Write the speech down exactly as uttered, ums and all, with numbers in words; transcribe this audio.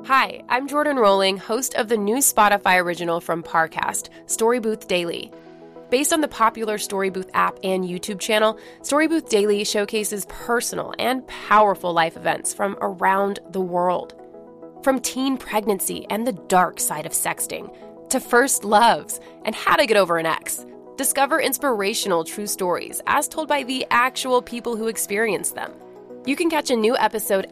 Hi, I'm Jordan Rowling, host of the new Spotify original from Parcast, Storybooth Daily. Based on the popular Storybooth app and YouTube channel, Storybooth Daily showcases personal and powerful life events from around the world. From teen pregnancy and the dark side of sexting, to first loves and how to get over an ex. Discover inspirational true stories as told by the actual people who experienced them. You can catch a new episode